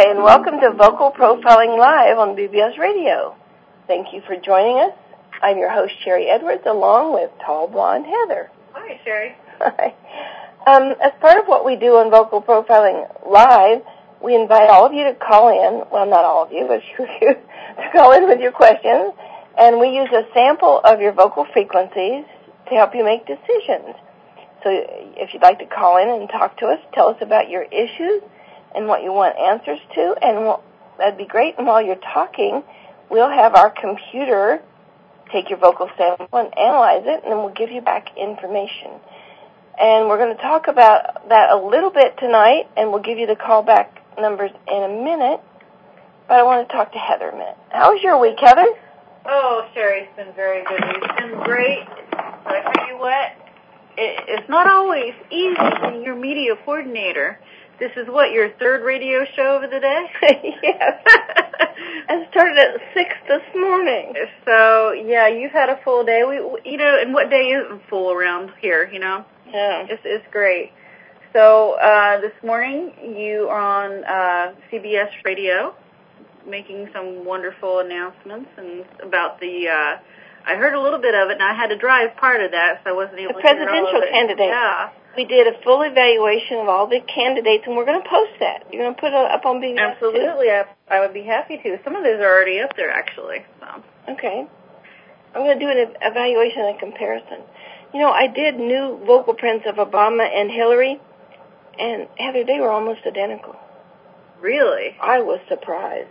Hi, and welcome to Vocal Profiling Live on BBS Radio. Thank you for joining us. I'm your host, Sherry Edwards, along with Tall Blonde Heather. Hi, Sherry. Hi. As part of what we do on Vocal Profiling Live, we invite all of you to call in, well, not all of you, but a few of you, to call in with your questions, and we use a sample of your vocal frequencies to help you make decisions. So if you'd like to call in and talk to us, tell us about your issues and what you want answers to, and that'd be great. And while you're talking, we'll have our computer take your vocal sample and analyze it, and then we'll give you back information. And we're going to talk about that a little bit tonight, and we'll give you the callback numbers in a minute. But I want to talk to Heather a minute. How was your week, Heather? Oh, Sherry, it's been very good. It's been great. But I tell you what, it's not always easy when you're media coordinator. This is what, your third radio show of the day? Yes. I started at 6 this morning. So, yeah, you've had a full day. And what day isn't full around here, you know? Yeah. It's great. So, this morning you are on CBS Radio making some wonderful announcements and about the, I heard a little bit of it, and I had to drive part of that, so I wasn't able to hear all of it. The presidential candidate. Yeah. We did a full evaluation of all the candidates, and we're going to post that. You're going to put it up on BBS? Absolutely. I would be happy to. Some of those are already up there, actually. So. Okay. I'm going to do an evaluation and comparison. You know, I did new vocal prints of Obama and Hillary, and, Heather, they were almost identical. Really? I was surprised.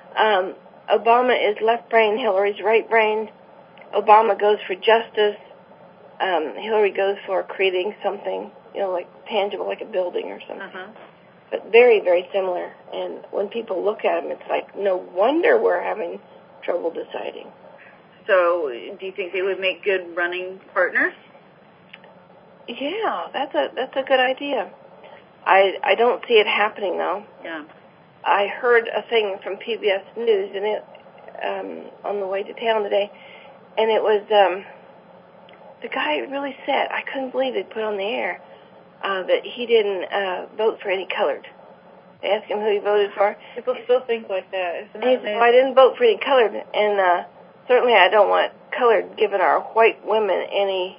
Obama is left-brained, Hillary's right-brained. Obama goes for justice. Hillary goes for creating something, like tangible, like a building or something. Uh-huh. But very, very similar. And when people look at them, it's like, no wonder we're having trouble deciding. So, do you think they would make good running partners? Yeah, that's a good idea. I don't see it happening, though. Yeah. I heard a thing from PBS News and it on the way to town today, and it was the guy really said, I couldn't believe they put on the air that he didn't vote for any colored. They asked him who he voted for. People still think like that. Isn't and he said, well, I didn't vote for any colored, and certainly I don't want colored giving our white women any.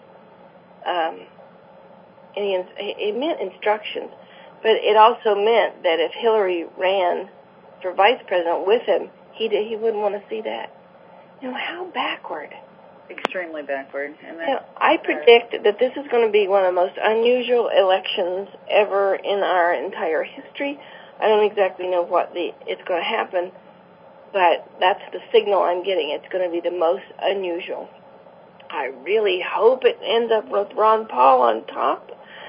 It meant instructions, but it also meant that if Hillary ran for vice president with him, he wouldn't want to see that. How backward. Extremely backward. And I predict that this is going to be one of the most unusual elections ever in our entire history. I don't exactly know it's going to happen, but that's the signal I'm getting. It's going to be the most unusual. I really hope it ends up with Ron Paul on top.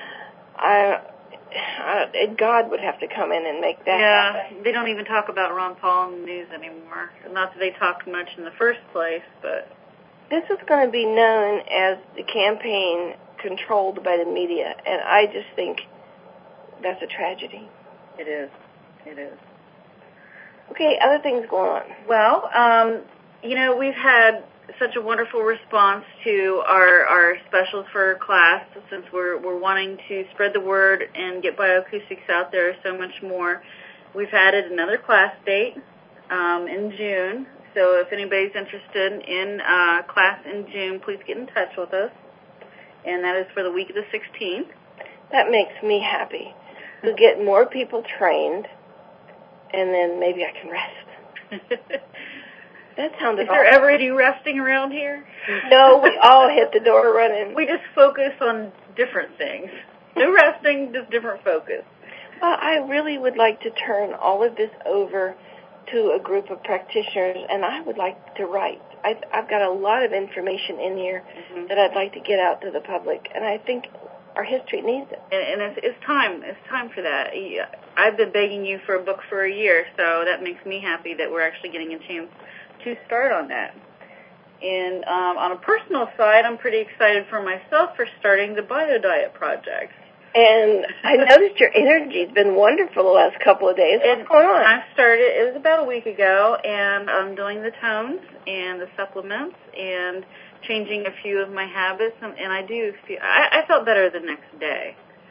God would have to come in and make that happen. Yeah, they don't even talk about Ron Paul in the news anymore. Not that they talked much in the first place, but... This is going to be known as the campaign controlled by the media, and I just think that's a tragedy. It is. It is. Okay, other things going on. Well, we've had such a wonderful response to our specials for class, since we're wanting to spread the word and get bioacoustics out there so much more. We've added another class date in June. So if anybody's interested in class in June, please get in touch with us. And that is for the week of the 16th. That makes me happy. We'll get more people trained, and then maybe I can rest. That sounds Is there ever any resting around here? No, we all hit the door running. We just focus on different things. No resting, just different focus. Well, I really would like to turn all of this over to a group of practitioners, and I would like to write. I've got a lot of information in here that I'd like to get out to the public, and I think our history needs it. And it's time. It's time for that. I've been begging you for a book for a year, so that makes me happy that we're actually getting a chance to start on that. And on a personal side, I'm pretty excited for myself for starting the BioDiet project. And I noticed your energy's been wonderful the last couple of days. What's going on? I started, it was about a week ago, and I'm doing the tones and the supplements and changing a few of my habits, and I felt better the next day.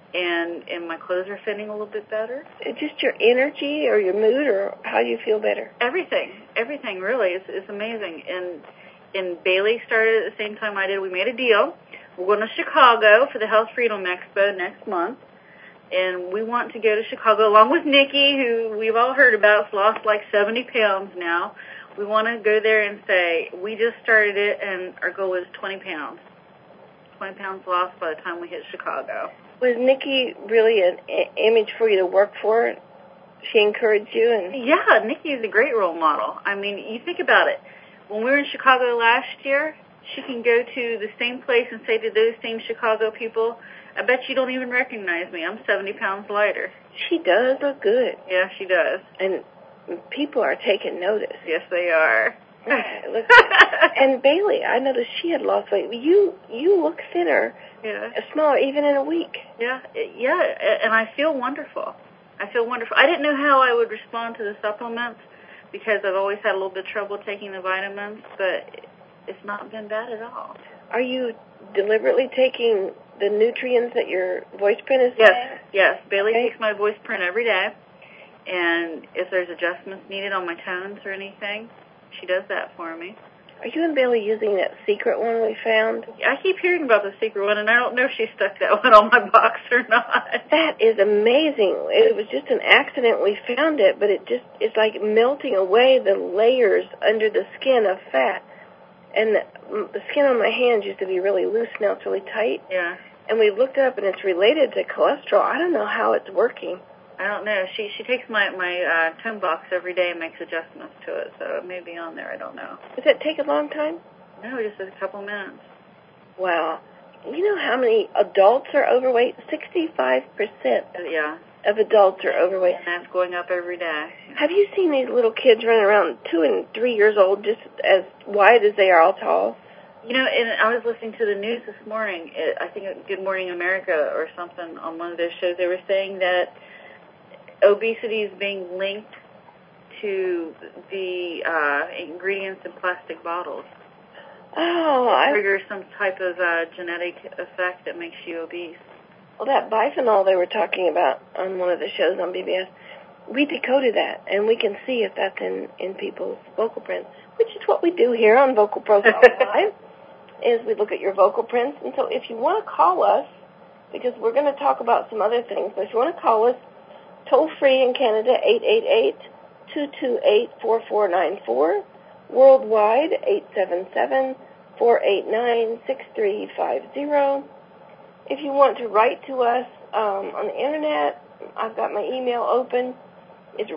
and my clothes are fitting a little bit better. Just your energy or your mood, or how you feel better? Everything really. It's amazing. And Bailey started at the same time I did. We made a deal. We're going to Chicago for the Health Freedom Expo next month. And we want to go to Chicago along with Nikki, who we've all heard about. Has lost like 70 pounds now. We want to go there and say, we just started it, and our goal is 20 pounds. 20 pounds lost by the time we hit Chicago. Was Nikki really an image for you to work for? She encouraged you? Yeah, Nikki is a great role model. I mean, you think about it. When we were in Chicago last year, she can go to the same place and say to those same Chicago people, I bet you don't even recognize me. I'm 70 pounds lighter. She does look good. Yeah, she does. And people are taking notice. Yes, they are. And Bailey, I noticed she had lost weight. You look thinner, smaller, even in a week. Yeah, and I feel wonderful. I didn't know how I would respond to the supplements because I've always had a little bit of trouble taking the vitamins, but it's not been bad at all. Are you deliberately taking the nutrients that your voice print is saying? Yes. Bailey takes my voice print every day, and if there's adjustments needed on my tones or anything, she does that for me. Are you and Bailey using that secret one we found? I keep hearing about the secret one, and I don't know if she stuck that one on my box or not. That is amazing. It was just an accident we found it, but it's like melting away the layers under the skin of fat. And the skin on my hands used to be really loose, now it's really tight. Yeah. And we looked it up, and it's related to cholesterol. I don't know how it's working. I don't know. She takes my tone box every day and makes adjustments to it, so it may be on there. I don't know. Does it take a long time? No, just a couple minutes. Wow. You know how many adults are overweight? 65% of adults are overweight. And that's going up every day. Have you seen these little kids running around 2 and 3 years old, just as wide as they are all tall? You know, and I was listening to the news this morning. I think Good Morning America or something on one of those shows. They were saying that obesity is being linked to the ingredients in plastic bottles. Oh, it triggers some type of genetic effect that makes you obese. Well, that biphenol they were talking about on one of the shows on BBS, we decoded that, and we can see if that's in people's vocal prints, which is what we do here on Vocal Profiling Live, is we look at your vocal prints. And so if you want to call us, because we're going to talk about some other things, but if you want to call us, toll-free in Canada, 888-228-4494. Worldwide, 877-489-6350. If you want to write to us on the Internet, I've got my email open. It's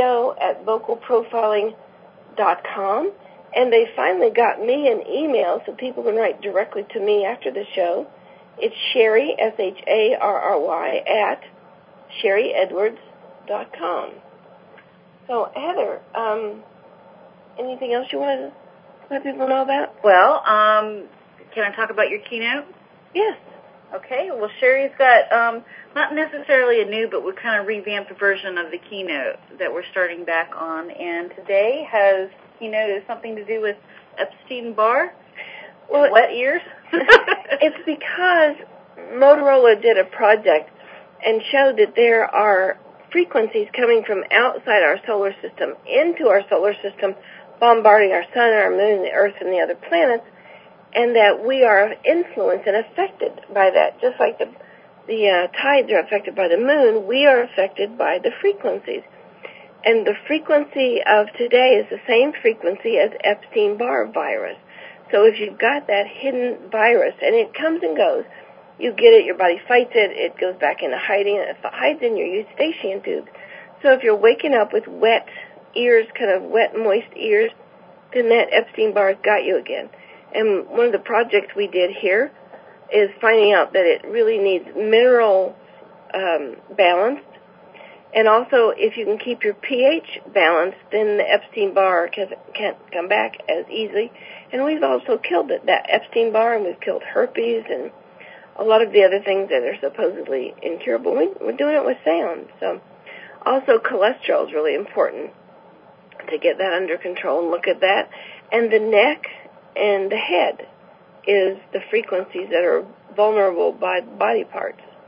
radio@vocalprofiling.com. And they finally got me an email so people can write directly to me after the show. It's Sharry, SHARRY, at SharryEdwards.com. So, Heather, anything else you want to let people know about? Well, can I talk about your keynote? Yes. Okay. Well, Sherry's got not necessarily a new, but we kind of revamped version of the keynote that we're starting back on. And today keynote is something to do with Epstein-Barr, wet ears. It's because Motorola did a project and showed that there are frequencies coming from outside our solar system into our solar system, bombarding our sun, our moon, the earth, and the other planets, and that we are influenced and affected by that. Just like the tides are affected by the moon, we are affected by the frequencies. And the frequency of today is the same frequency as Epstein-Barr virus. So if you've got that hidden virus, and it comes and goes, you get it, your body fights it, it goes back into hiding, it hides in your eustachian tube. So if you're waking up with wet ears, kind of wet, moist ears, then that Epstein-Barr's got you again. And one of the projects we did here is finding out that it really needs mineral balanced. And also, if you can keep your pH balanced, then the Epstein-Barr can't come back as easily. And we've also killed it, that Epstein-Barr, and we've killed herpes and a lot of the other things that are supposedly incurable. We're doing it with sound. So, also, cholesterol is really important to get that under control and look at that. And the neck and the head is the frequencies that are vulnerable by body parts.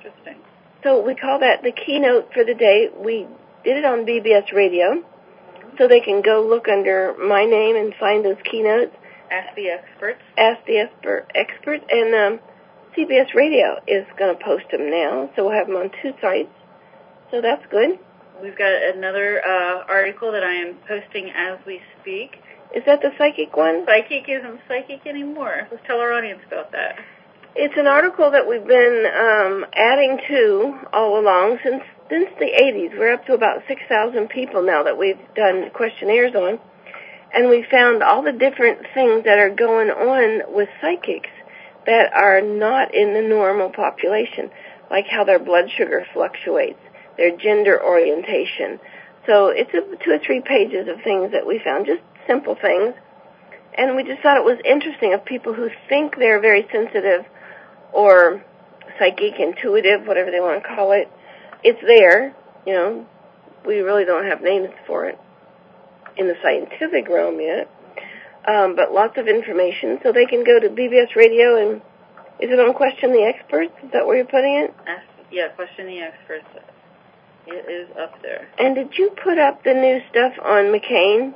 Interesting. So we call that the keynote for the day. We did it on BBS Radio, so they can go look under my name and find those keynotes. Ask the Experts. Ask the Experts, and CBS Radio is going to post them now, so we'll have them on 2 sites. So that's good. We've got another article that I am posting as we speak. Is that the psychic one? Psychic isn't psychic anymore. Let's tell our audience about that. It's an article that we've been adding to all along since the 80s. We're up to about 6,000 people now that we've done questionnaires on. And we found all the different things that are going on with psychics that are not in the normal population, like how their blood sugar fluctuates, their gender orientation. So it's 2 or 3 pages of things that we found, just simple things. And we just thought it was interesting of people who think they're very sensitive or psychic, intuitive, whatever they want to call it. It's there, you know. We really don't have names for it in the scientific realm yet. But lots of information. So they can go to BBS Radio and, is it on Question the Experts? Is that where you're putting it? Yeah, Question the Experts. It is up there. And did you put up the new stuff on McCain?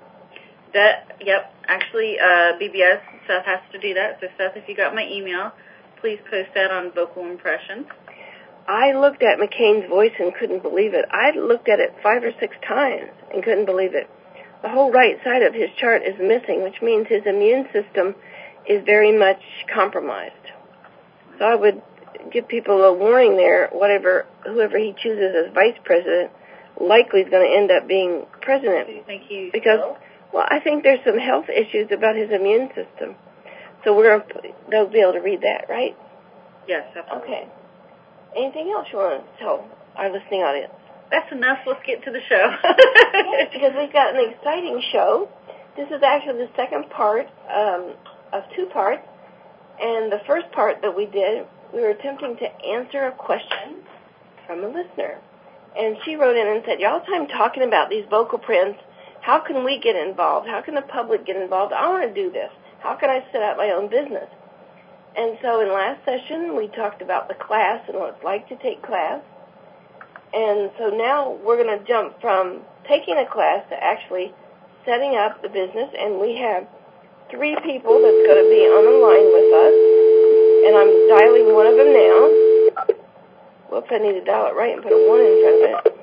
Yep. Actually, BBS, Seth has to do that. So, Seth, if you got my email, please post that on Vocal Impressions. I looked at McCain's voice and couldn't believe it. I looked at it 5 or 6 times and couldn't believe it. The whole right side of his chart is missing, which means his immune system is very much compromised. So I would give people a warning there. Whoever he chooses as vice president likely is going to end up being president. Do you think he's because, well, I think there's some health issues about his immune system. So they'll be able to read that, right? Yes, absolutely. Okay. Anything else you want to tell our listening audience? That's enough. Let's get to the show. Yes, because we've got an exciting show. This is actually the second part of 2 parts. And the first part that we did, we were attempting to answer a question from a listener. And she wrote in and said, y'all time talking about these vocal prints, how can we get involved? How can the public get involved? I want to do this. How can I set up my own business? And so in last session, we talked about the class and what it's like to take class. And so now we're going to jump from taking a class to actually setting up the business. And we have 3 people that's going to be on the line with us. And I'm dialing one of them now. Whoops, I need to dial it right and put a 1 in front of it.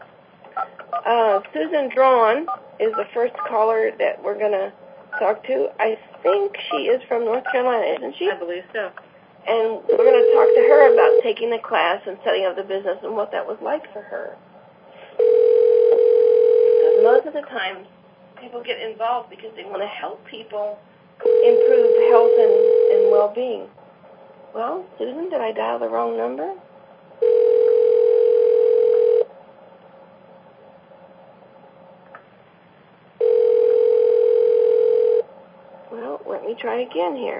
Susan Drawn is the first caller that we're going to talk to. I think she is from North Carolina, isn't she? I believe so. And we're going to talk to her about taking the class and setting up the business and what that was like for her. Because most of the time, people get involved because they want to help people improve health and well-being. Well, Susan, did I dial the wrong number? Well, let me try again here.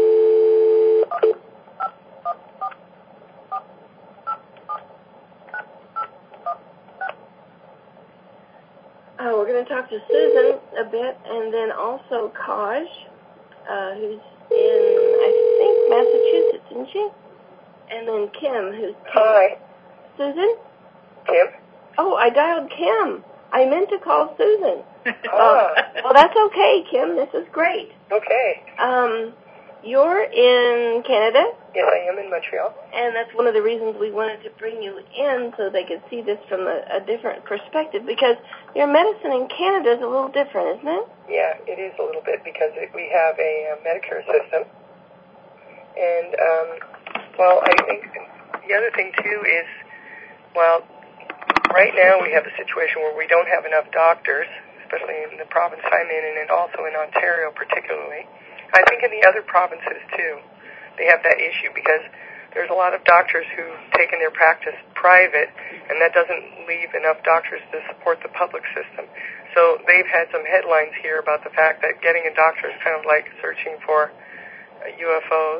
We're going to talk to Susan a bit, and then also Kaj, who's in, I think, Massachusetts, isn't she? And then Kim, who's... Hi. Susan? Kim? Oh, I dialed Kim. I meant to call Susan. Well, that's okay, Kim. This is great. Okay. You're in Canada? Yes, I am in Montreal. And that's one of the reasons we wanted to bring you in so they could see this from a different perspective, because your medicine in Canada is a little different, isn't it? Yeah, it is a little bit because we have a Medicare system. And, well, I think the other thing, too, is, well, right now we have a situation where we don't have enough doctors, especially in the province I'm in and also in Ontario particularly. I think in the other provinces, too, they have that issue because there's a lot of doctors who've taken their practice private, and that doesn't leave enough doctors to support the public system. So they've had some headlines here about the fact that getting a doctor is kind of like searching for UFOs.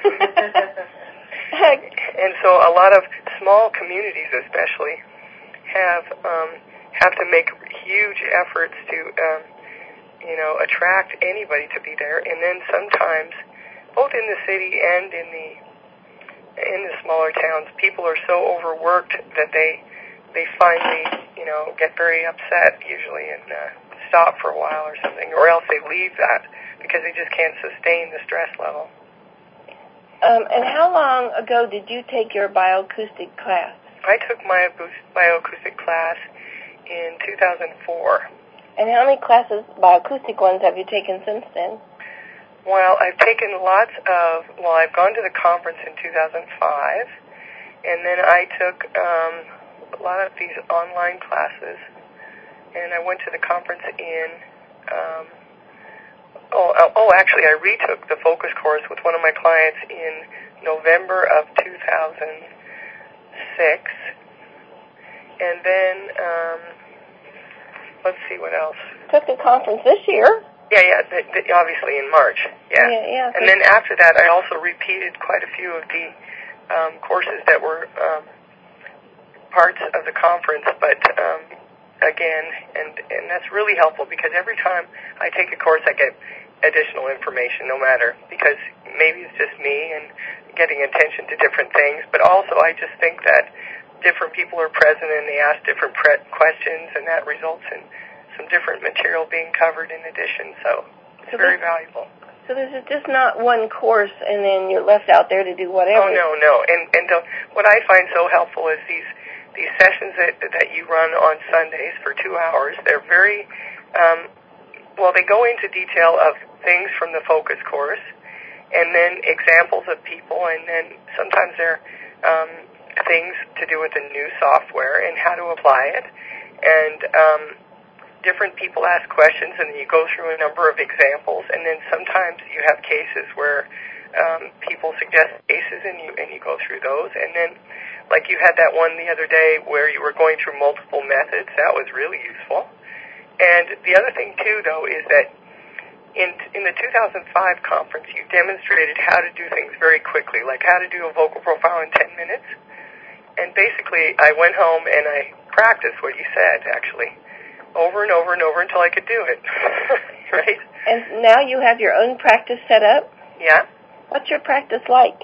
And so a lot of small communities especially have to make huge efforts to attract anybody to be there. And then sometimes, both in the city and in the in the smaller towns, people are so overworked that they finally, get very upset usually and stop for a while or something, or else they leave that because they just can't sustain the stress level. And how long ago did you take your bioacoustic class? I took my bioacoustic class in 2004. And how many classes, bioacoustic ones, have you taken since then? Well, I've taken I've gone to the conference in 2005, and then I took a lot of these online classes, and I went to the conference in, actually I retook the focus course with one of my clients in November of 2006, and then, let's see what else. Took the conference this year. Yeah, obviously in March, yeah. And then after that, I also repeated quite a few of the courses that were parts of the conference, but again, and that's really helpful because every time I take a course, I get additional information, no matter, because maybe it's just me and getting attention to different things, but also I just think that different people are present and they ask different questions, and that results in some different material being covered in addition, so it's very valuable. So this is just not one course and then you're left out there to do whatever. Oh, no. And what I find so helpful is these sessions that you run on Sundays for 2 hours. They're very, they go into detail of things from the focus course, and then examples of people, and then sometimes they're things to do with the new software and how to apply it. And different people ask questions, and you go through a number of examples, and then sometimes you have cases where people suggest cases, and you go through those. And then, like you had that one the other day where you were going through multiple methods. That was really useful. And the other thing, too, though, is that in the 2005 conference, you demonstrated how to do things very quickly, like how to do a vocal profile in 10 minutes. And basically, I went home and I practiced what you said, actually, over and over and over until I could do it, right? And now you have your own practice set up? Yeah. What's your practice like?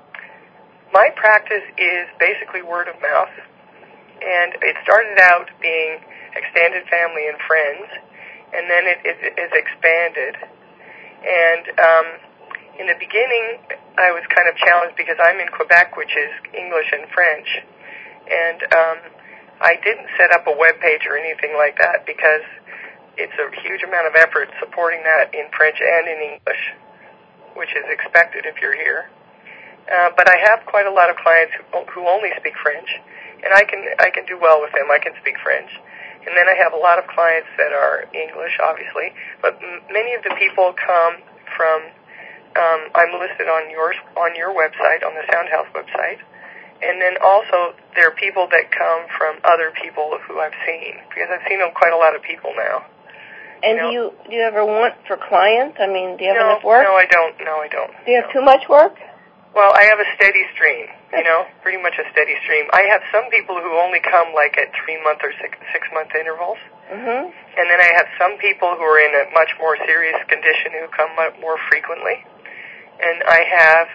My practice is basically word of mouth, and it started out being extended family and friends, and then it is expanded. And in the beginning, I was kind of challenged because I'm in Quebec, which is English and French, and I didn't set up a web page or anything like that because it's a huge amount of effort supporting that in French and in English, which is expected if you're here. But I have quite a lot of clients who only speak French, and I can do well with them. I can speak French. And then I have a lot of clients that are English, obviously, but many of the people come from, I'm listed on your website, on the Sound Health website, and then also there are people that come from other people who I've seen, because I've seen quite a lot of people now. And do you ever want for clients? I mean, do you have enough work? No, I don't. Do you have too much work? Well, I have a steady stream, pretty much a steady stream. I have some people who only come like at 3-month or 6-month intervals. Mm-hmm. And then I have some people who are in a much more serious condition who come up more frequently. And I have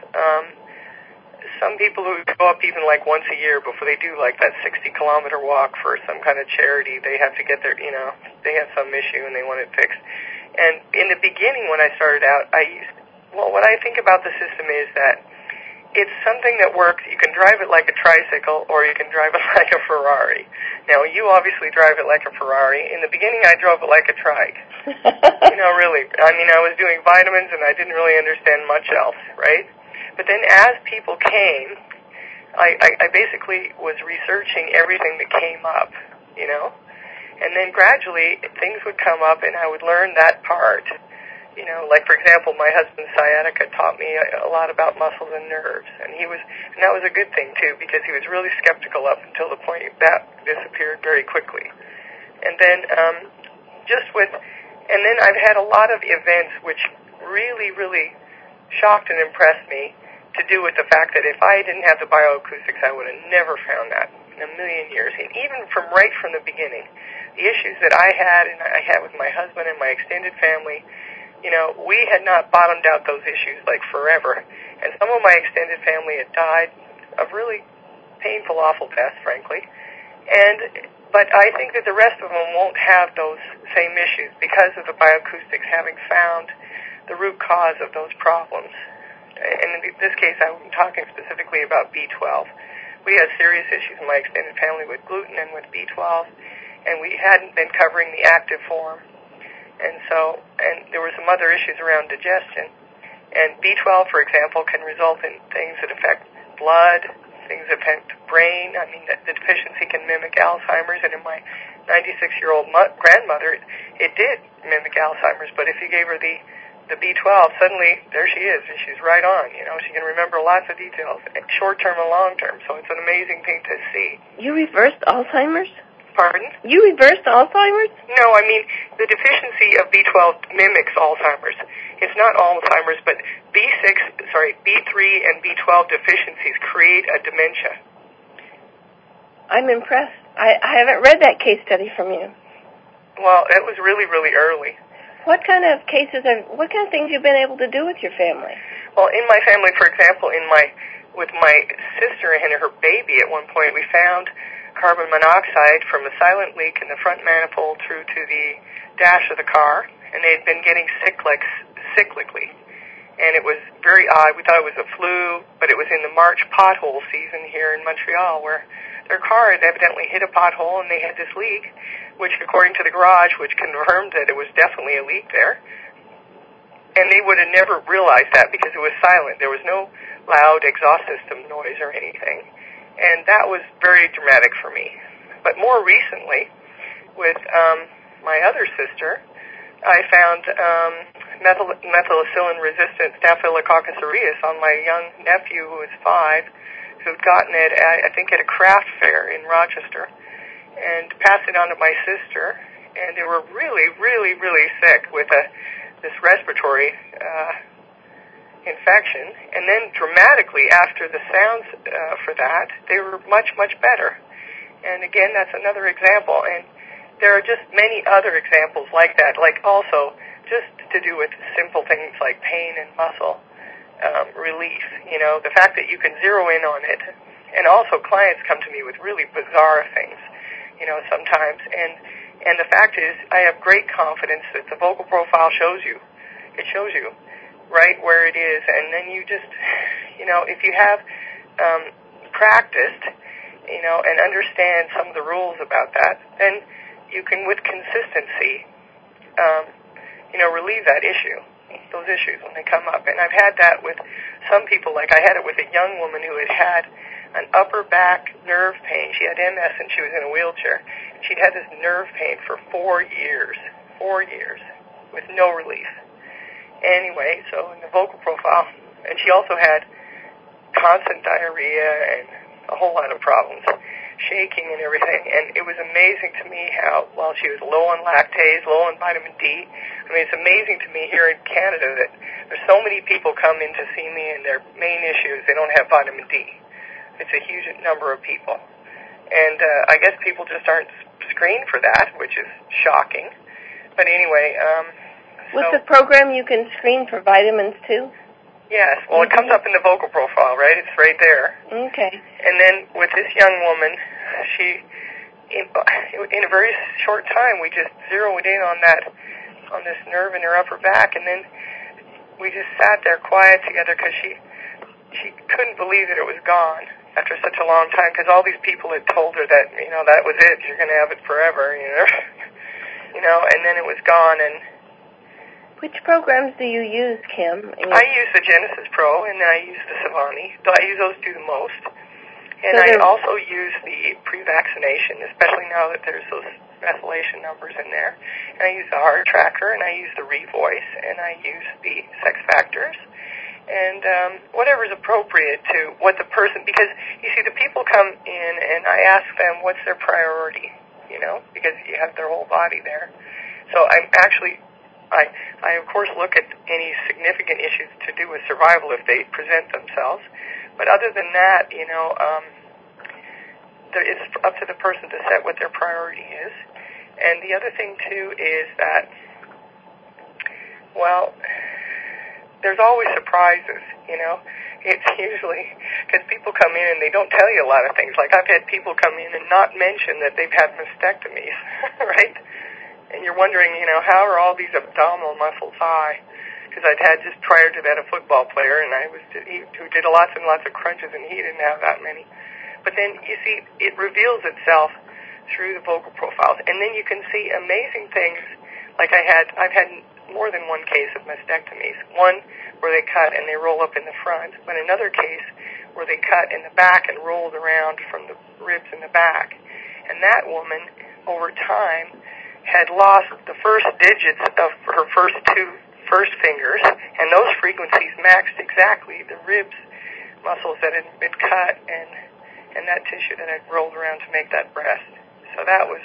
some people who go up even like once a year before they do like that 60-kilometer walk for some kind of charity. They have to get their, they have some issue and they want it fixed. And in the beginning when I started out, what I think about the system is that it's something that works. You can drive it like a tricycle or you can drive it like a Ferrari. Now, you obviously drive it like a Ferrari. In the beginning, I drove it like a trike. Really. I mean, I was doing vitamins and I didn't really understand much else, right? But then as people came, I basically was researching everything that came up, And then gradually, things would come up and I would learn that part. Like for example, my husband's sciatica taught me a lot about muscles and nerves, and that was a good thing too, because he was really skeptical up until the point that disappeared very quickly. And then and then I've had a lot of events which really, really shocked and impressed me to do with the fact that if I didn't have the bioacoustics, I would have never found that in a million years. And even right from the beginning, the issues that I had and I had with my husband and my extended family, we had not bottomed out those issues like forever. And some of my extended family had died of really painful, awful deaths, frankly. But I think that the rest of them won't have those same issues because of the bioacoustics having found the root cause of those problems. And in this case, I'm talking specifically about B12. We had serious issues in my extended family with gluten and with B12, and we hadn't been covering the active form. And there were some other issues around digestion. And B12, for example, can result in things that affect blood, things that affect brain. I mean, the deficiency can mimic Alzheimer's, and in my 96-year-old grandmother, it did mimic Alzheimer's. But if you gave her the B12, suddenly there she is, and she's right on. You know, she can remember lots of details, short-term and long-term. So it's an amazing thing to see. You reversed Alzheimer's? Pardon? You reversed Alzheimer's? No, I mean, the deficiency of B12 mimics Alzheimer's. It's not Alzheimer's, but B3 and B12 deficiencies create a dementia. I'm impressed. I haven't read that case study from you. Well, it was really, really early. What kind of things you've been able to do with your family? Well, in my family, for example, with my sister and her baby, at one point we found carbon monoxide from a silent leak in the front manifold through to the dash of the car, and they had been getting cyclically. And it was very odd. We thought it was a flu, but it was in the March pothole season here in Montreal, where their car had evidently hit a pothole and they had this leak, which according to the garage, which confirmed that it was definitely a leak there. And they would have never realized that because it was silent. There was no loud exhaust system noise or anything. And that was very dramatic for me. But more recently, with my other sister, I found methicillin-resistant Staphylococcus aureus on my young nephew, who was 5, who'd gotten it, I think, at a craft fair in Rochester, and passed it on to my sister. And they were really, really, really sick with this respiratory infection. And then dramatically, after the sounds for that, they were much, much better. And again, that's another example. And there are just many other examples like that, like also just to do with simple things like pain and muscle relief. You know, the fact that you can zero in on it. And also clients come to me with really bizarre things, you know, sometimes. And the fact is, I have great confidence that the vocal profile shows you. It shows you right where it is. And then you just, you know, if you have practiced, you know, and understand some of the rules about that, then you can, with consistency, you know, relieve that issue, those issues when they come up. And I've had that with some people, like I had it with a young woman who had an upper back nerve pain. She had MS and she was in a wheelchair. She'd had this nerve pain for 4 years, with no relief. Anyway, so in the vocal profile, and she also had constant diarrhea and a whole lot of problems, shaking and everything. And it was amazing to me how, while she was low on lactase, low on vitamin D, I mean, it's amazing to me here in Canada that there's so many people come in to see me and their main issue is they don't have vitamin D. It's a huge number of people. And I guess people just aren't screened for that, which is shocking. But anyway, with the program you can screen for vitamins too? Yes. Well, it comes up in the vocal profile, right? It's right there. Okay. And then with this young woman, she, in a very short time, we just zeroed in on this nerve in her upper back, and then we just sat there quiet together because she couldn't believe that it was gone after such a long time, because all these people had told her that, you know, that was it, you're going to have it forever, you know, and then it was gone. And which programs do you use, Kim? I use the Genesis Pro, and then I use the Savani. I use those two the most. And I also use the pre-vaccination, especially now that there's those methylation numbers in there. And I use the Heart Tracker, and I use the ReVoice, and I use the Sex Factors. And whatever's appropriate to what the person, because, you see, the people come in, and I ask them what's their priority, you know, because you have their whole body there. So I'm actually, I of course look at any significant issues to do with survival if they present themselves. But other than that, you know, it's up to the person to set what their priority is. And the other thing, too, is that, well, there's always surprises, you know. it's usually because people come in and they don't tell you a lot of things. Like I've had people come in and not mention that they've had mastectomies, right? And you're wondering, how are all these abdominal muscles high? Because I'd had just prior to that a football player, and who did lots and lots of crunches, and he didn't have that many. But then you see, it reveals itself through the vocal profiles, and then you can see amazing things. Like I've had more than one case of mastectomies. One where they cut and they roll up in the front, but another case where they cut in the back and rolled around from the ribs in the back. And that woman, over time, had lost the first digits of her first fingers, and those frequencies matched exactly the ribs muscles that had been cut and that tissue that had rolled around to make that breast. So that was,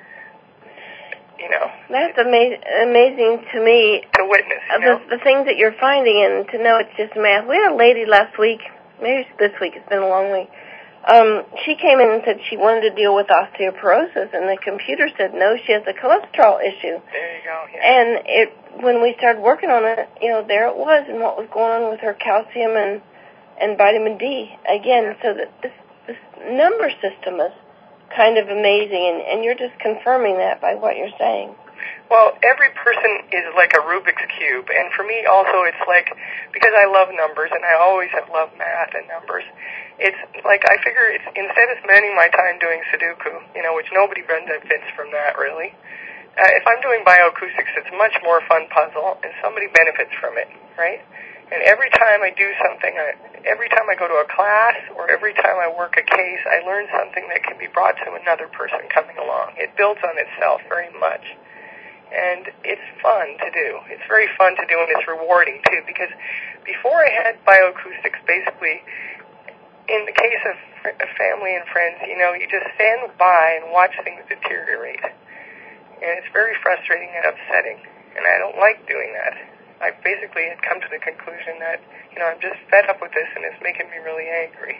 That's amazing to me. To witness, the things that you're finding, and to know it's just math. We had a lady last week, maybe this week, it's been a long week. She came in and said she wanted to deal with osteoporosis, and the computer said no, she has a cholesterol issue. There you go. Yeah. And when we started working on it, there it was, and what was going on with her calcium and vitamin D. Again, so that this number system is kind of amazing, and you're just confirming that by what you're saying. Well, every person is like a Rubik's Cube, and for me also it's like, because I love numbers, and I always have loved math and numbers, it's like I figure it's, instead of spending my time doing Sudoku, which nobody benefits from that really, if I'm doing bioacoustics, it's a much more fun puzzle, and somebody benefits from it, right? And every time I do something, every time I go to a class or every time I work a case, I learn something that can be brought to another person coming along. It builds on itself very much. And it's fun to do. It's very fun to do, and it's rewarding, too, because before I had bioacoustics, basically, in the case of family and friends, you just stand by and watch things deteriorate. And it's very frustrating and upsetting, and I don't like doing that. I basically had come to the conclusion that, I'm just fed up with this and it's making me really angry,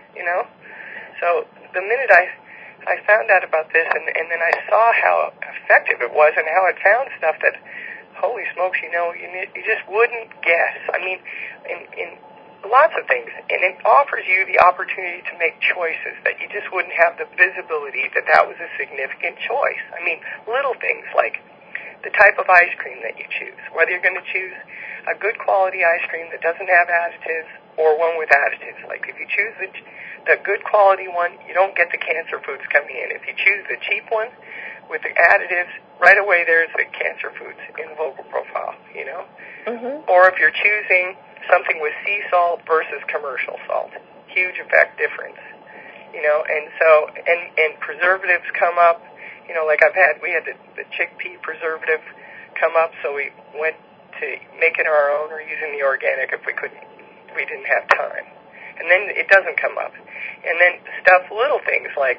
So the minute I found out about this and then I saw how effective it was and how it found stuff that, holy smokes, you just wouldn't guess. I mean, in lots of things. And it offers you the opportunity to make choices that you just wouldn't have the visibility that was a significant choice. I mean, little things like the type of ice cream that you choose, whether you're going to choose a good quality ice cream that doesn't have additives or one with additives. Like if you choose the good quality one, you don't get the cancer foods coming in. If you choose the cheap one with the additives, right away there's the cancer foods in vocal profile, Mm-hmm. Or if you're choosing something with sea salt versus commercial salt, huge effect difference, and so, and preservatives come up. Like we had the chickpea preservative come up, so we went to making our own or using the organic if we didn't have time. And then it doesn't come up. And then little things like,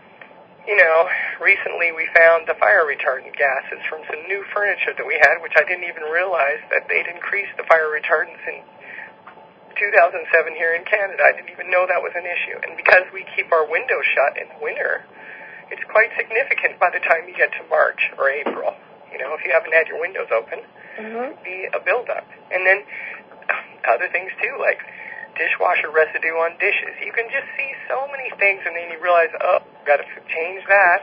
recently we found the fire retardant gases from some new furniture that we had, which I didn't even realize that they'd increased the fire retardants in 2007 here in Canada. I didn't even know that was an issue. And because we keep our windows shut in the winter, it's quite significant by the time you get to March or April. If you haven't had your windows open, Mm-hmm. be a buildup. And then other things too, like dishwasher residue on dishes. You can just see so many things, and then you realize, got to change that.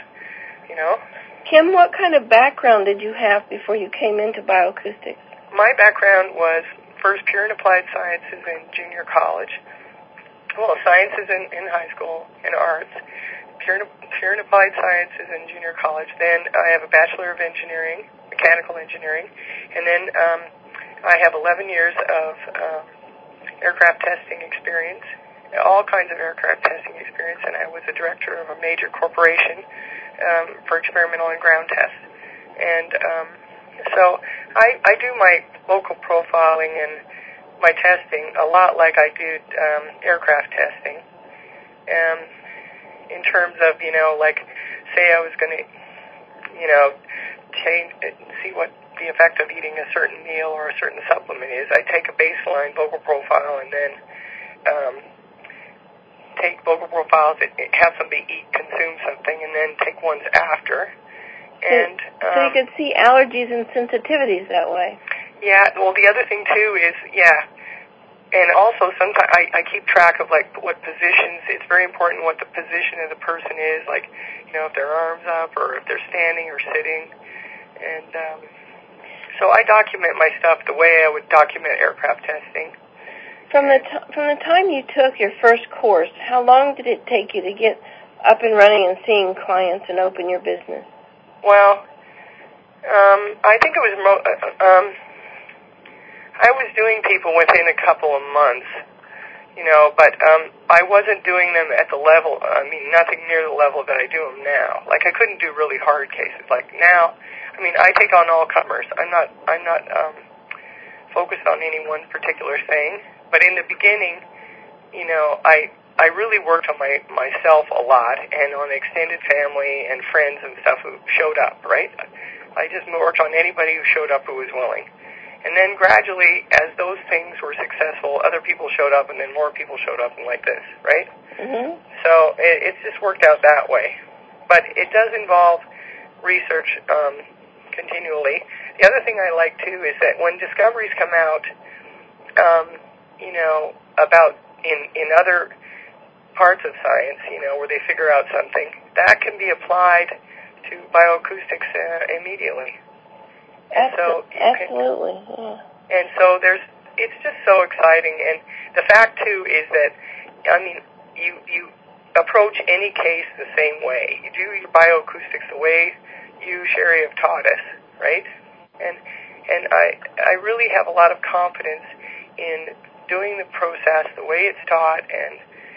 Kim, what kind of background did you have before you came into bioacoustics? My background was first pure and applied sciences in junior college. Well, sciences in high school and arts. Pure and applied sciences in junior college. Then I have a Bachelor of Engineering, Mechanical Engineering, and then I have 11 years of aircraft testing experience, all kinds of aircraft testing experience, and I was the director of a major corporation for experimental and ground tests. And so I do my vocal profiling and my testing a lot like I did aircraft testing. In terms of, like, say I was going to, see what the effect of eating a certain meal or a certain supplement is. I take a baseline vocal profile and then take vocal profiles that have somebody consume something, and then take ones after. And so you can see allergies and sensitivities that way. Yeah, well, the other thing, too, is, and also also sometimes I keep track of like what positions. It's very important what the position of the person is, like, if their arms up or if they're standing or sitting. And so I document my stuff the way I would document aircraft testing. From the time you took your first course, how long did it take you to get up and running and seeing clients and open your business? Well, I think it was I was doing people within a couple of months, but I wasn't doing them at the level, nothing near the level that I do them now. Like, I couldn't do really hard cases. Like now, I take on all comers. I'm not focused on any one particular thing. But in the beginning, I really worked on myself a lot and on extended family and friends and stuff who showed up, right? I just worked on anybody who showed up who was willing. And then gradually, as those things were successful, other people showed up, and then more people showed up, and like this, right? Mm-hmm. So it's just worked out that way. But it does involve research continually. The other thing I like, too, is that when discoveries come out, about in other parts of science, where they figure out something, that can be applied to bioacoustics immediately. Absolutely. Yeah. And so it's just so exciting. And the fact, too, is that, you approach any case the same way. You do your bioacoustics the way you, Sherry, have taught us, right? And I really have a lot of confidence in doing the process the way it's taught and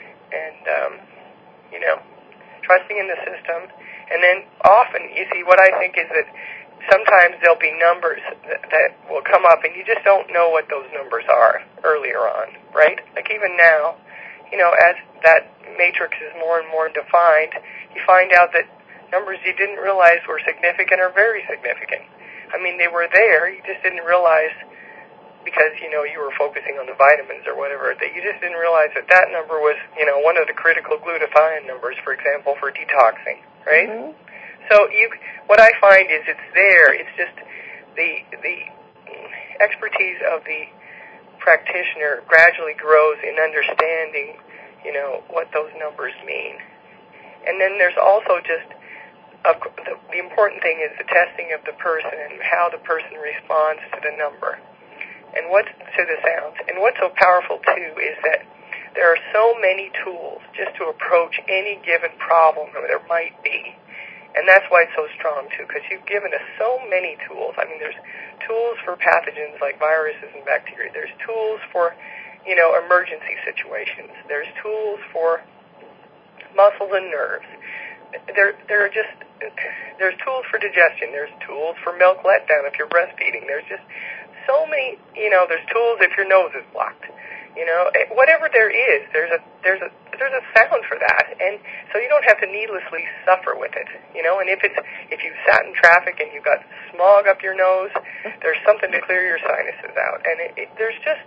trusting in the system. And then often, you see, what I think is that sometimes there'll be numbers that will come up, and you just don't know what those numbers are earlier on, right? Like even now, as that matrix is more and more defined, you find out that numbers you didn't realize were significant are very significant. They were there, you just didn't realize because, you were focusing on the vitamins or whatever, that you just didn't realize that number was, one of the critical glutathione numbers, for example, for detoxing, right? Mm-hmm. So what I find is it's there. It's just the expertise of the practitioner gradually grows in understanding, what those numbers mean. And then there's also just the important thing is the testing of the person and how the person responds to the number and to the sounds. And what's so powerful too is that there are so many tools just to approach any given problem there might be. And that's why it's so strong, too, because you've given us so many tools. There's tools for pathogens like viruses and bacteria. There's tools for, emergency situations. There's tools for muscles and nerves. There's tools for digestion. There's tools for milk letdown if you're breastfeeding. There's just so many, there's tools if your nose is blocked. Whatever there is, there's a sound for that, and so you don't have to needlessly suffer with it, And if you sat in traffic and you got smog up your nose, there's something to clear your sinuses out, and there's just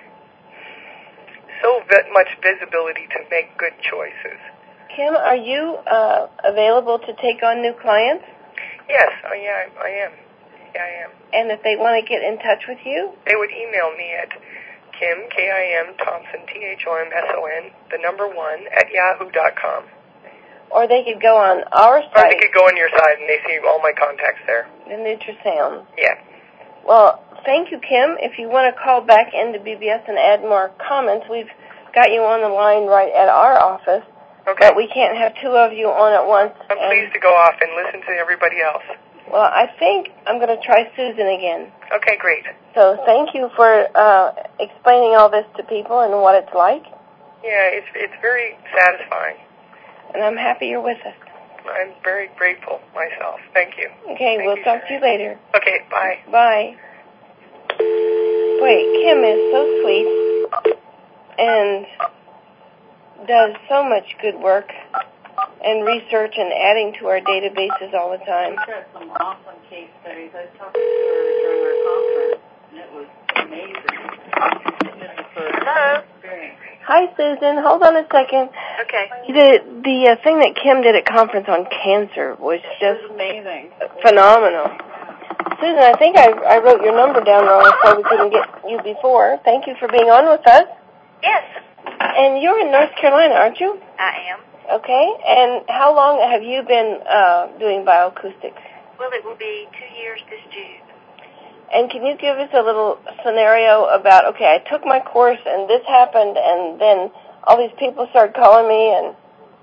so much visibility to make good choices. Kim, are you available to take on new clients? Yes, I am. Yeah, I am. And if they want to get in touch with you, they would email me at Kim, Kim Thompson, THOMSON, 1 @yahoo.com. Or they could go on our site. Or they could go on your site and they see all my contacts there. The Nutrisound. Yeah. Well, thank you, Kim. If you want to call back into BBS and add more comments, we've got you on the line right at our office. Okay. But we can't have two of you on at once. I'm pleased to go off and listen to everybody else. Well, I think I'm going to try Susan again. Okay, great. So thank you for explaining all this to people and what it's like. Yeah, it's very satisfying. And I'm happy you're with us. I'm very grateful myself. Thank you. Okay, we'll talk to you later. Okay, bye. Bye. Wait, Kim is so sweet and does so much good work and research and adding to our databases all the time. We've got some awesome case studies. I talked to her during our conference, and it was amazing. Hello? Hi, Susan. Hold on a second. Okay. The thing that Kim did at conference on cancer was just amazing, phenomenal. Susan, I think I wrote your number down wrong so we couldn't get you before. Thank you for being on with us. Yes. And you're in North Carolina, aren't you? I am. Okay. And how long have you been doing bioacoustics? Well, it will be 2 years this June. And can you give us a little scenario about, okay, I took my course and this happened and then all these people started calling me and...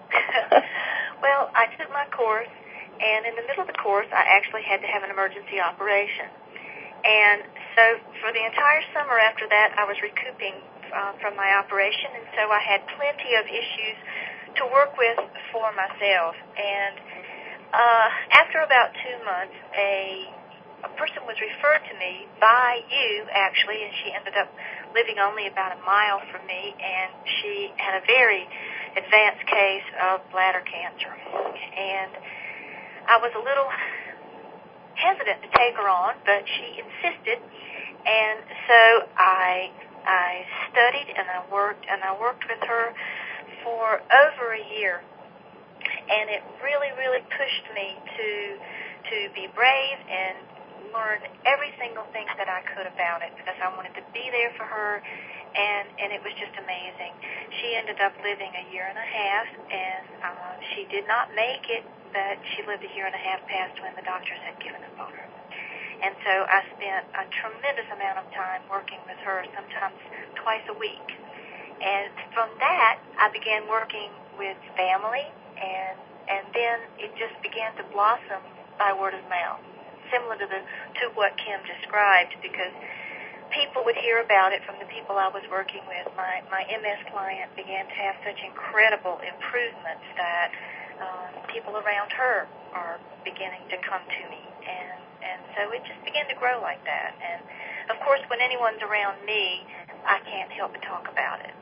Well, I took my course, and in the middle of the course, I actually had to have an emergency operation. And so for the entire summer after that, I was recouping from my operation, and so I had plenty of issues to work with for myself. And after about 2 months, a person was referred to me by you, actually, and she ended up living only about a mile from me, and she had a very advanced case of bladder cancer. And I was a little hesitant to take her on, but she insisted, and so I studied and I worked with her for over a year, and it really, really pushed me to be brave and learn every single thing that I could about it, because I wanted to be there for her, and it was just amazing. She ended up living a year and a half, and she did not make it, but she lived a year and a half past when the doctors had given up on her. And so I spent a tremendous amount of time working with her, sometimes twice a week. And from that, I began working with family, and then it just began to blossom by word of mouth, similar to what Kim described, because people would hear about it from the people I was working with. My MS client began to have such incredible improvements that people around her are beginning to come to me, and so it just began to grow like that. And of course, when anyone's around me, I can't help but talk about it.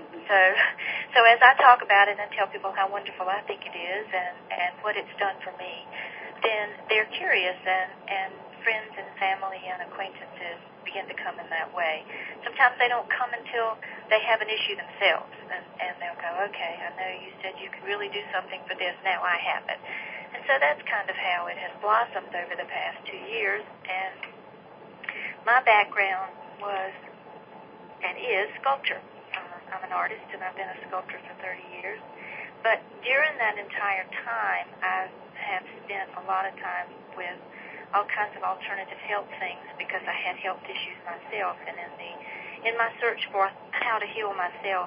So as I talk about it and tell people how wonderful I think it is and what it's done for me, then they're curious, and friends and family and acquaintances begin to come in that way. Sometimes they don't come until they have an issue themselves, and they'll go, okay, I know you said you could really do something for this, now I have it. And so that's kind of how it has blossomed over the past 2 years, and my background was and is sculpture. I'm an artist, and I've been a sculptor for 30 years. But during that entire time, I have spent a lot of time with all kinds of alternative health things, because I had health issues myself. And in my search for how to heal myself,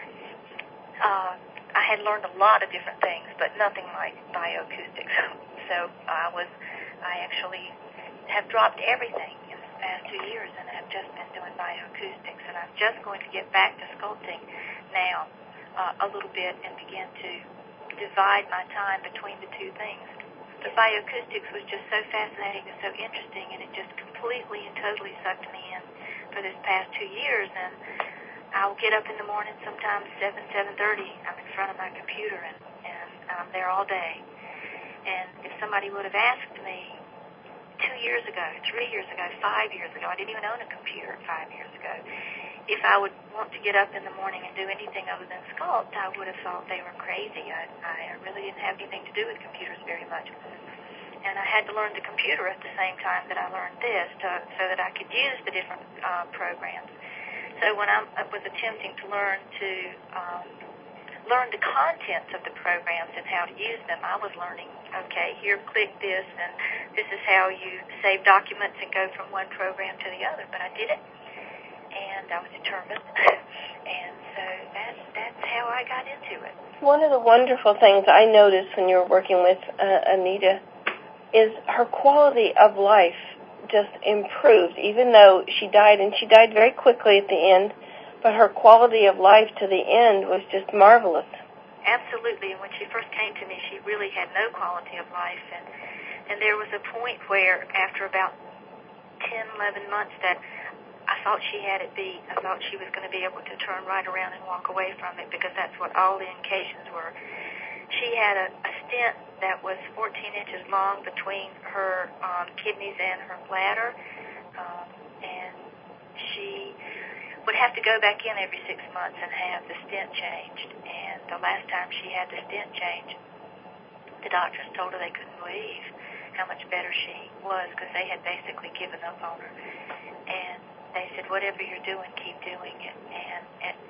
I had learned a lot of different things, but nothing like bioacoustics. So I actually have dropped everything in the past 2 years, and have just been doing bioacoustics. And I'm just going to get back to sculpting now a little bit and begin to divide my time between the two things. The bioacoustics was just so fascinating and so interesting, and it just completely and totally sucked me in for this past 2 years. And I'll get up in the morning, sometimes 7:30. I'm in front of my computer, and I'm there all day. And if somebody would have asked me 2 years ago, 3 years ago, 5 years ago, I didn't even own a computer 5 years ago, if I would want to get up in the morning and do anything other than sculpt, I would have thought they were crazy. I really didn't have anything to do with computers very much. And I had to learn the computer at the same time that I learned this, so that I could use the different programs. So when I was attempting to learn the contents of the programs and how to use them, I was learning, okay, here, click this, and this is how you save documents and go from one program to the other. But I did it, and I was determined, and so that's how I got into it. One of the wonderful things I noticed when you were working with Anita is her quality of life just improved, even though she died, and she died very quickly at the end, but her quality of life to the end was just marvelous. Absolutely, and when she first came to me, she really had no quality of life, and there was a point where, after about 10, 11 months, that I thought she had it beat. I thought she was going to be able to turn right around and walk away from it, because that's what all the indications were. She had a stent that was 14 inches long between her kidneys and her bladder, and she would have to go back in every 6 months and have the stent changed. And the last time she had the stent changed, the doctors told her they couldn't believe how much better she was, because they had basically given up on her. And they said, whatever you're doing, keep doing it. And then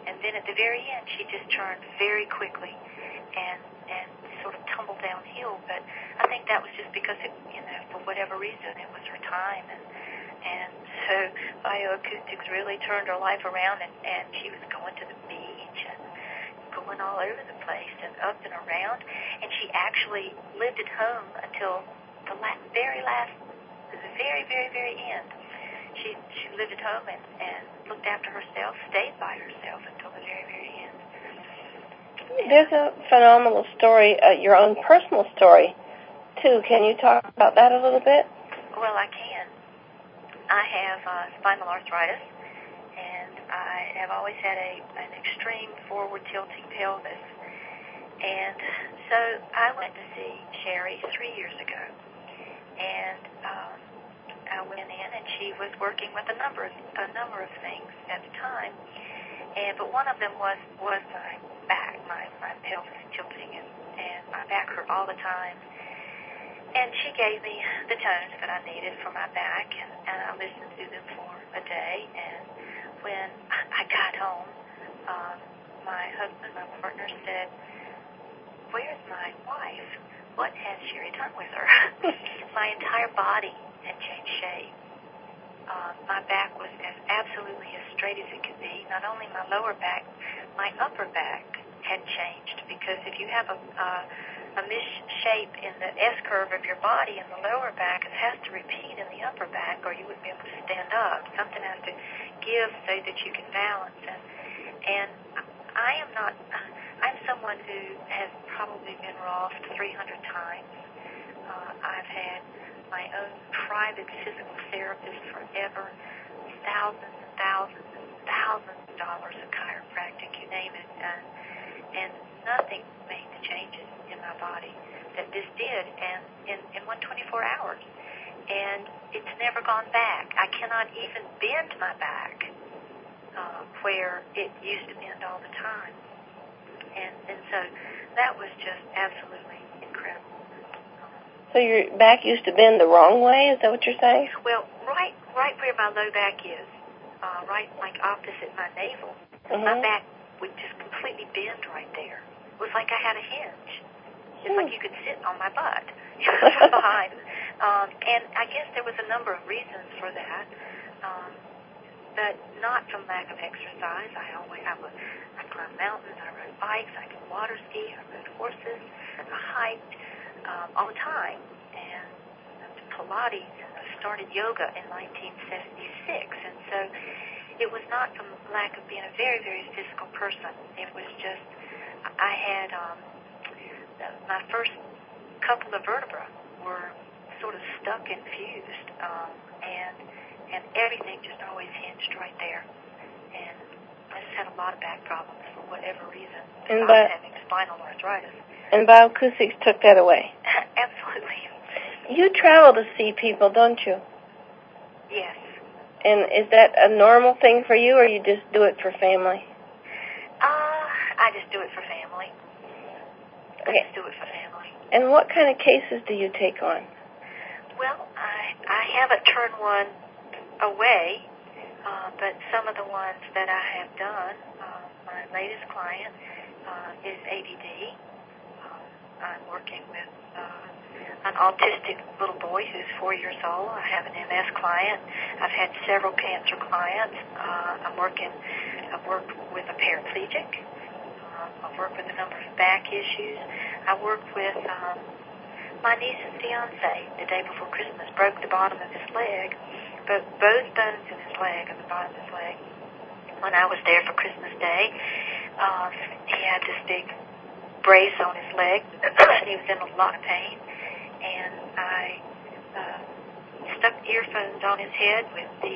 at the very end, she just turned very quickly and sort of tumbled downhill. But I think that was just because for whatever reason, it was her time, and so bioacoustics really turned her life around, and she was going to the beach and going all over the place and up and around, and she actually lived at home until the very, very, very end. She lived at home and looked after herself, stayed by herself until the very, very end. There's a phenomenal story, your own personal story, too. Can you talk about that a little bit? Well, I can. I have spinal arthritis, and I have always had an extreme forward-tilting pelvis. And so I went to see Sherry 3 years ago, and I went in, and she was working with a number of things at the time, but one of them was my back, my pelvis tilting, and my back hurt all the time. And she gave me the tones that I needed for my back, and I listened to them for a day. And when I got home, my husband, my partner, said, "Where's my wife? What has Sherry done with her?" My entire body had changed shape. My back was absolutely as straight as it could be. Not only my lower back, my upper back had changed, because if you have a misshape in the S-curve of your body in the lower back, it has to repeat in the upper back, or you wouldn't be able to stand up. Something has to give so that you can balance. And I'm someone who has probably been Rossed 300 times. I've had my own private physical therapist forever, thousands and thousands and thousands of dollars of chiropractic, you name it, and nothing made the changes in my body that this did, and in 24 hours. And it's never gone back. I cannot even bend my back where it used to bend all the time. And so that was just absolutely incredible. So your back used to bend the wrong way? Is that what you're saying? Well, right where my low back is, right like opposite my navel, my back would just completely bend right there. It was like I had a hinge. It's like you could sit on my butt from behind. And I guess there was a number of reasons for that, but not from lack of exercise. I climbed mountains, I rode bikes, I could water ski, I rode horses, I hiked all the time, and Pilates, and I started yoga in 1976, and so it was not from lack of being a very, very physical person. It was just, I had, my first couple of vertebrae were sort of stuck and fused, and everything just always hinged right there. And I just had a lot of back problems for whatever reason. I was having spinal arthritis. And bioacoustics took that away. Absolutely. You travel to see people, don't you? Yes. And is that a normal thing for you, or you just do it for family? I just do it for family. Okay. I just do it for family. And what kind of cases do you take on? Well, I haven't turned one away, but some of the ones that I have done, my latest client is ADD. I'm working with an autistic little boy who's 4 years old. I have an MS client. I've had several cancer clients. I've worked with a paraplegic. I've worked with a number of back issues. I worked with my niece's fiance the day before Christmas, broke the bottom of his leg, both bones in his leg and the bottom of his leg. When I was there for Christmas Day, he had this big brace on his leg, and he was in a lot of pain, and I stuck earphones on his head with the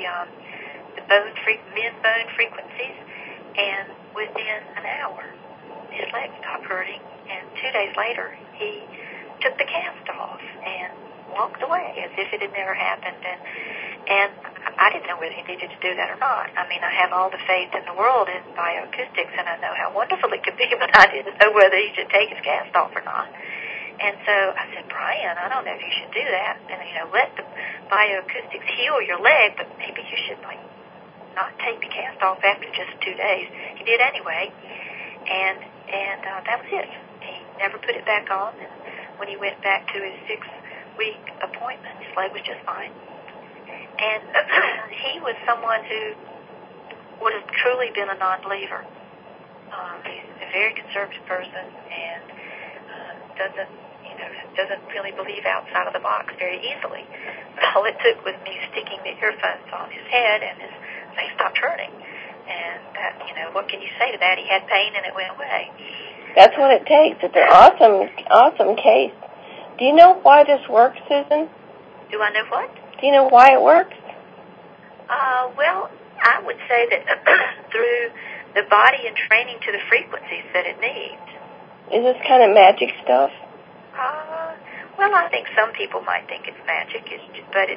min bone frequencies, and within an hour, his leg stopped hurting, and 2 days later, he took the cast off and walked away as if it had never happened, and I didn't know whether he needed to do that or not. I mean, I have all the faith in the world in bioacoustics, and I know how wonderful it could be, but I didn't know whether he should take his cast off or not. And so I said, Brian, I don't know if you should do that, and let the bioacoustics heal your leg, but maybe you should not take the cast off after just 2 days. He did anyway, and that was it. He never put it back on, and when he went back to his 6-week appointment, his leg was just fine. And he was someone who would have truly been a non-believer. He's a very conservative person and doesn't really believe outside of the box very easily. All it took was me sticking the earphones on his head, and his face stopped hurting. And that, what can you say to that? He had pain, and it went away. That's what it takes. It's an awesome case. Do you know why this works, Susan? Do I know what? Do you know why it works? Well, I would say that through the body and training to the frequencies that it needs. Is this kind of magic stuff? Well, I think some people might think it's magic, but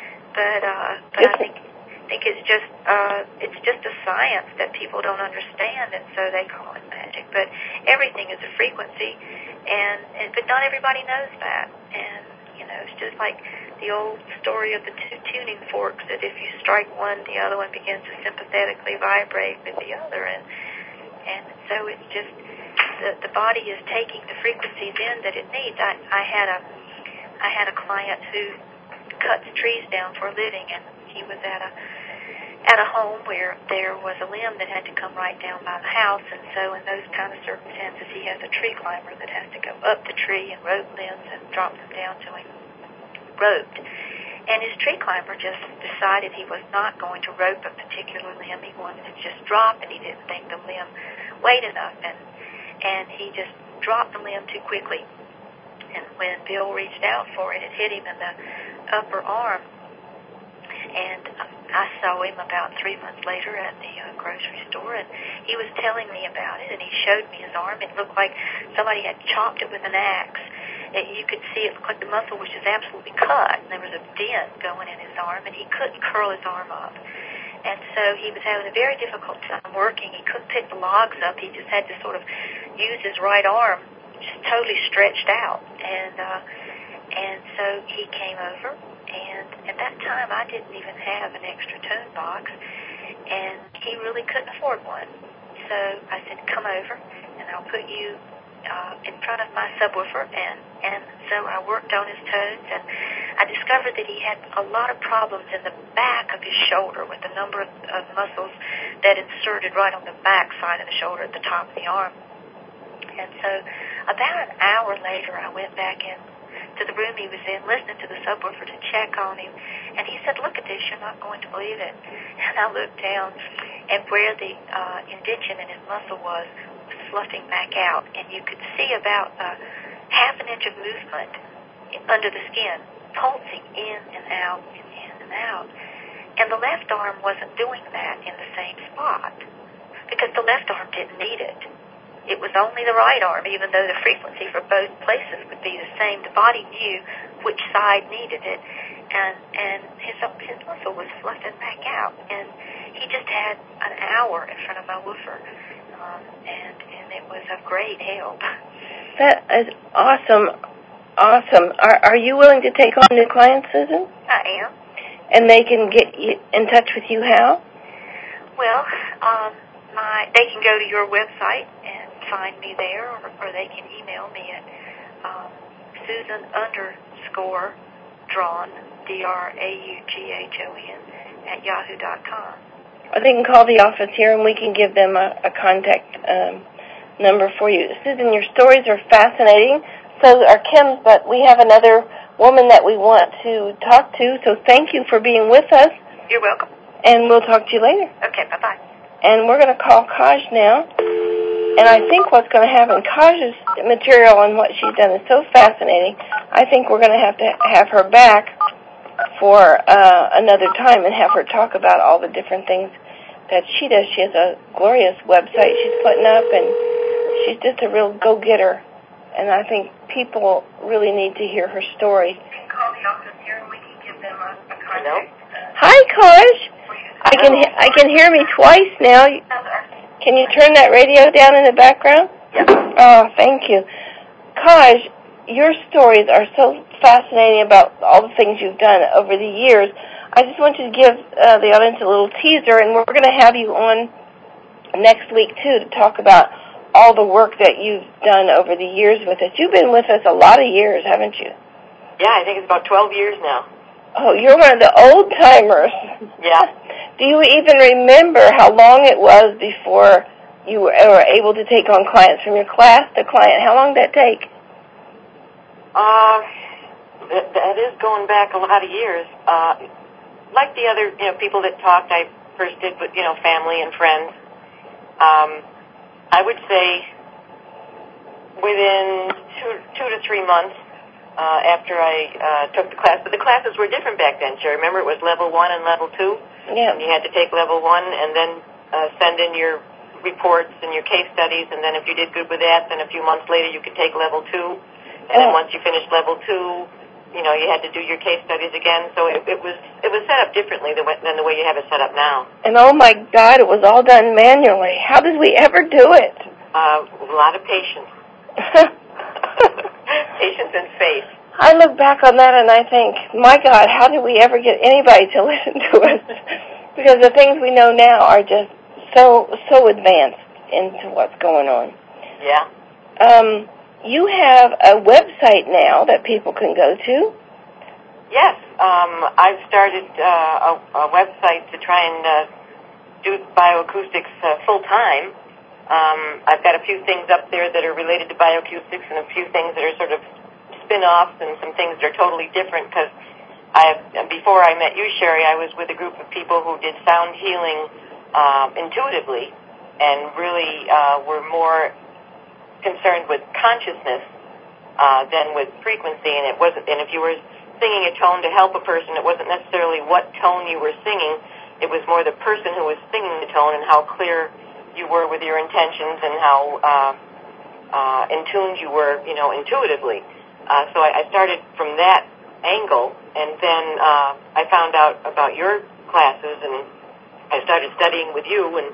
I think it's just a science that people don't understand, and so they call it magic. But everything is a frequency, but not everybody knows that. And it's just like the old story of the 2 tuning forks, that if you strike one, the other one begins to sympathetically vibrate with the other, and so it's just the body is taking the frequencies in that it needs. I had a client who cuts trees down for a living, and he was at a home where there was a limb that had to come right down by the house, and so in those kind of circumstances he has a tree climber that has to go up the tree and rope limbs and drop them down to him roped. And his tree climber just decided he was not going to rope a particular limb. He wanted to just drop, and he didn't think the limb weighed enough, and he just dropped the limb too quickly. And when Bill reached out for it, it hit him in the upper arm. And I saw him about 3 months later at the grocery store, and he was telling me about it, and he showed me his arm. It looked like somebody had chopped it with an axe. You could see it looked like the muscle was just absolutely cut, and there was a dent going in his arm, and he couldn't curl his arm up. And so he was having a very difficult time working. He couldn't pick the logs up. He just had to sort of use his right arm, just totally stretched out. And so he came over, and at that time I didn't even have an extra tune box, and he really couldn't afford one. So I said, come over, and I'll put you in front of my subwoofer, and so I worked on his tones, and I discovered that he had a lot of problems in the back of his shoulder with a number of muscles that inserted right on the back side of the shoulder at the top of the arm. And so about an hour later, I went back in to the room he was in, listening to the subwoofer to check on him, and he said, look at this, you're not going to believe it. And I looked down, and where the indention in his muscle was fluffing back out, and you could see about half an inch of movement under the skin, pulsing in and out and in and out. And the left arm wasn't doing that in the same spot, because the left arm didn't need it. It was only the right arm, even though the frequency for both places would be the same. The body knew which side needed it, and his muscle was fluffing back out. And he just had an hour in front of my woofer, and it was of great help. That is awesome. Are you willing to take on new clients, Susan? I am. And they can get in touch with you how? Well, they can go to your website and find me there, or they can email me at Susan_Draughn, DRAUGHON, @yahoo.com. Or they can call the office here, and we can give them a contact number for you. Susan, your stories are fascinating. So are Kim's, but we have another woman that we want to talk to, so thank you for being with us. You're welcome. And we'll talk to you later. Okay, bye-bye. And we're going to call Kaj now. And I think what's going to happen, Kaj's material and what she's done is so fascinating, I think we're going to have her back for another time and have her talk about all the different things that she does. She has a glorious website she's putting up, and she's just a real go-getter. And I think people really need to hear her story. You can call the office here and we can give them a contact. Hello? Hi, Kaj. I can hear me twice now. Can you turn that radio down in the background? Yes. Oh, thank you. Kaj, your stories are so fascinating about all the things you've done over the years. I just want you to give the audience a little teaser, and we're going to have you on next week, too, to talk about all the work that you've done over the years with us. You've been with us a lot of years, haven't you? Yeah, I think it's about 12 years now. Oh, you're one of the old-timers. Yeah. Do you even remember how long it was before you were able to take on clients from your class to client? How long did that take? That is going back a lot of years. Like the other people that talked, I first did with family and friends. I would say within 2 to 3 months after I took the class. But the classes were different back then, Sherry. Remember, it was level 1 and level 2? Yeah. And you had to take level 1 and then send in your reports and your case studies, and then if you did good with that, then a few months later you could take level 2. And then once you finished level 2, you had to do your case studies again. So it was set up differently than the way you have it set up now. And oh my God, it was all done manually. How did we ever do it? A lot of patience. Patience and faith. I look back on that and I think, my God, how did we ever get anybody to listen to us? Because the things we know now are just so advanced into what's going on. Yeah. You have a website now that people can go to. Yes. I've started a website to try and do bioacoustics full-time. I've got a few things up there that are related to bioacoustics and a few things that are sort of spin-offs and some things that are totally different because before I met you, Sherry, I was with a group of people who did sound healing intuitively and really were more concerned with consciousness than with frequency, and if you were singing a tone to help a person, it wasn't necessarily what tone you were singing, it was more the person who was singing the tone and how clear you were with your intentions and how in tune you were, intuitively. So I started from that angle, and then I found out about your classes, and I started studying with you, and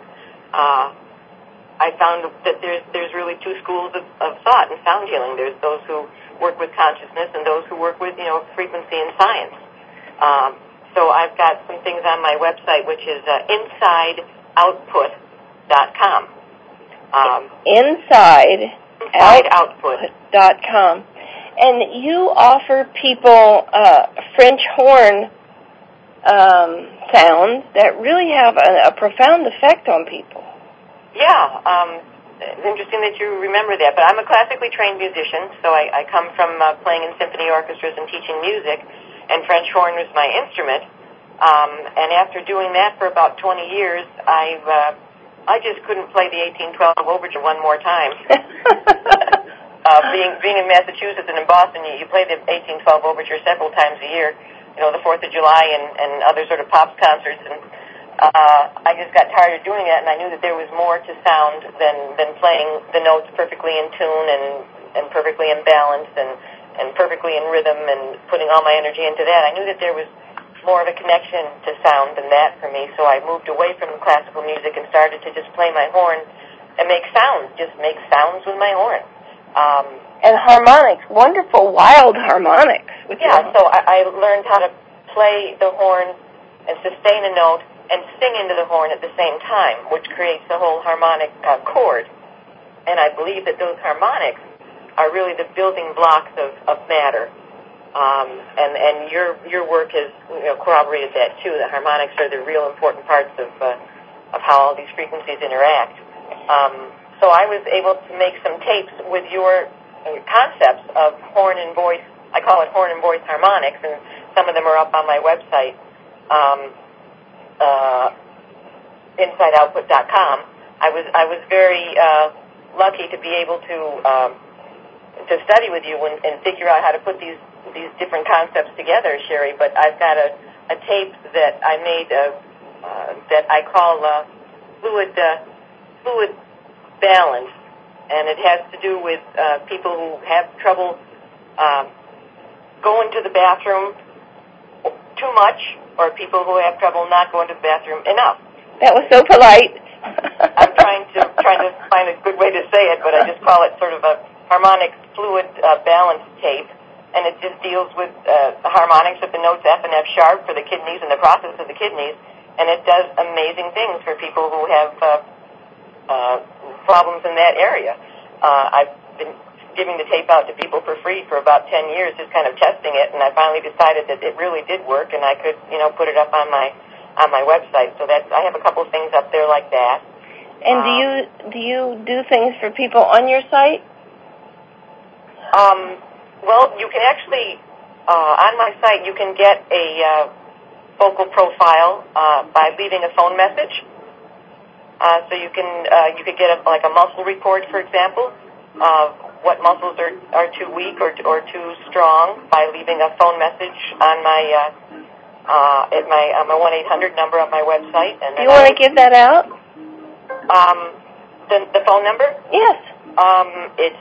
I found that there's really two schools of thought in sound healing. There's those who work with consciousness and those who work with, frequency and science. So I've got some things on my website, which is InsideOutput.com. InsideOutput.com. And you offer people French horn sounds that really have a profound effect on people. Yeah, it's interesting that you remember that. But I'm a classically trained musician, so I come from playing in symphony orchestras and teaching music, and French horn was my instrument. And after doing that for about 20 years, I just couldn't play the 1812 Overture one more time. Being in Massachusetts and in Boston, you play the 1812 Overture several times a year, the 4th of July and other sort of pops concerts, and I just got tired of doing that, and I knew that there was more to sound than playing the notes perfectly in tune and perfectly in balance and perfectly in rhythm and putting all my energy into that. I knew that there was more of a connection to sound than that for me, so I moved away from classical music and started to just play my horn and make sounds, just make sounds with my horn. And harmonics, wonderful, wild harmonics. So I learned how to play the horn and sustain a note and sing into the horn at the same time, which creates the whole harmonic chord. And I believe that those harmonics are really the building blocks of matter. And your work has corroborated that too. The harmonics are the real important parts of how all these frequencies interact. So I was able to make some tapes with your concepts of horn and voice. I call it horn and voice harmonics, and some of them are up on my website, InsideOutput.com. I was very lucky to be able to study with you and figure out how to put these different concepts together, Sherry. But I've got a tape that I made that I call fluid balance, and it has to do with people who have trouble going to the bathroom too much, or people who have trouble not going to the bathroom enough. That was so polite. I'm trying to find a good way to say it, but I just call it sort of a harmonic fluid balance tape, and it just deals with the harmonics of the notes F and F sharp for the kidneys and the process of the kidneys, and it does amazing things for people who have problems in that area. I've been giving the tape out to people for free for about 10 years, just kind of testing it, and I finally decided that it really did work, and I could, put it up on my website. So I have a couple of things up there like that. And do you do things for people on your site? Well, you can actually on my site you can get a vocal profile by leaving a phone message. So you could get a muscle report, for example. What muscles are too weak or too strong by leaving a phone message on my 1-800 number on my website. And you want to give that out? The phone number? Yes. It's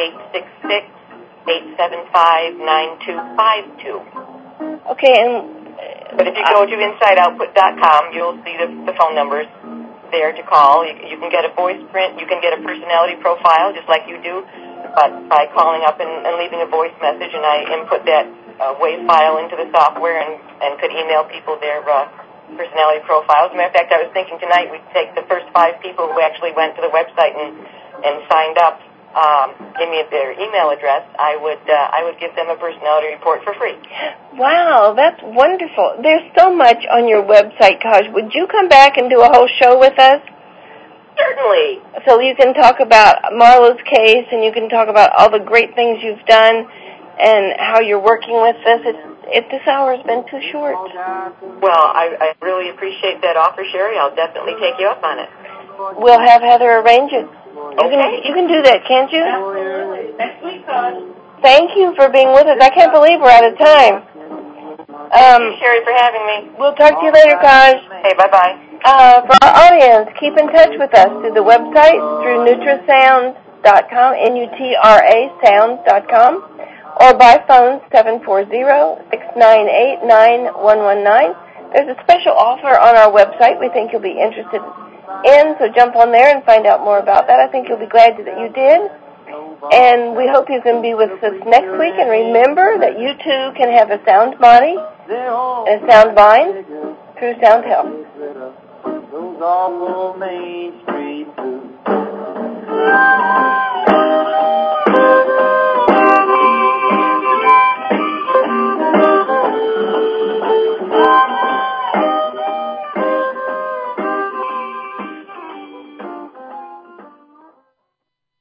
866-875-9252. Okay, but if you go to InsideOutput.com, you'll see the phone numbers there to call. You can get a voice print. You can get a personality profile, just like you do, but by calling up and leaving a voice message, and I input that WAV file into the software and could email people their personality profiles. As a matter of fact, I was thinking tonight we'd take the first 5 people who actually went to the website and signed up, give me their email address. I would give them a personality report for free. Wow, that's wonderful. There's so much on your website, Kaj. Would you come back and do a whole show with us? Certainly. So you can talk about Marla's case, and you can talk about all the great things you've done and how you're working with this. This hour has been too short. Well, I really appreciate that offer, Sherry. I'll definitely take you up on it. We'll have Heather arrange it. Okay. You can do that, can't you? Absolutely. Next week, Todd. Thank you for being with us. I can't believe we're out of time. Thank you, Sherry, for having me. We'll talk to you later, Kaj. Hey, bye-bye. For our audience, keep in touch with us through the website, through nutrasounds.com, N-U-T-R-A sounds.com, or by phone 740-698-9119. There's a special offer on our website we think you'll be interested in, so jump on there and find out more about that. I think you'll be glad that you did. And we hope you can be with us next week. And remember that you too can have a sound body and a sound mind through Sound Health. Those awful Main Street blues.